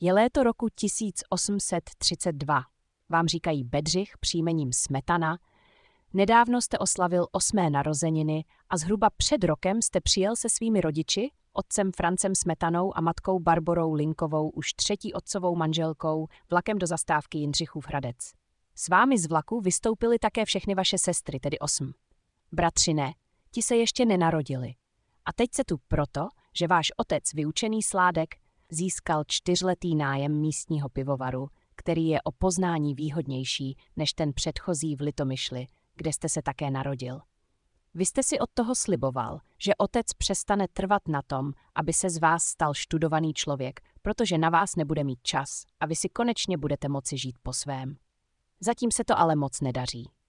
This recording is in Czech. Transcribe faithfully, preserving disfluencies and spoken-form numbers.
Je léto roku tisíc osm set třicet dva. Vám říkají Bedřich příjmením Smetana. Nedávno jste oslavil osmé narozeniny a zhruba před rokem jste přijel se svými rodiči, otcem Francem Smetanou a matkou Barborou Linkovou, už třetí otcovou manželkou, vlakem do zastávky Jindřichův Hradec. S vámi z vlaku vystoupily také všechny vaše sestry, tedy osm. Bratři ne, ti se ještě nenarodili. A teď se tu proto, že váš otec, vyučený Sládek, získal čtyřletý nájem místního pivovaru, který je o poznání výhodnější než ten předchozí v Litomyšli, kde jste se také narodil. Vy jste si od toho sliboval, že otec přestane trvat na tom, aby se z vás stal študovaný člověk, protože na vás nebude mít čas a vy si konečně budete moci žít po svém. Zatím se to ale moc nedaří.